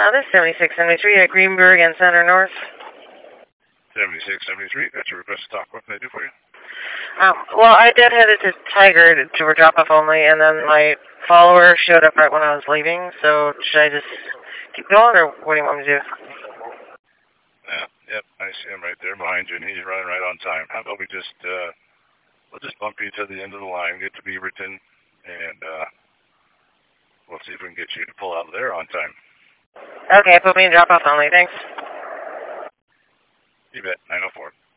This is 7673 at Greenberg and Center North. 7673, that's your request to talk. What can I do for you? Well, I deadheaded to Tiger to a drop-off only, and then my follower showed up right when I was leaving, so should I just keep going, or what do you want me to do? Yep, I see him right there behind you, and he's running right on time. How about we just, we'll just bump you to the end of the line, get to Beaverton, and we'll see if we can get you to pull out of there on time. Okay, put me in drop-off only, thanks. You bet, 904.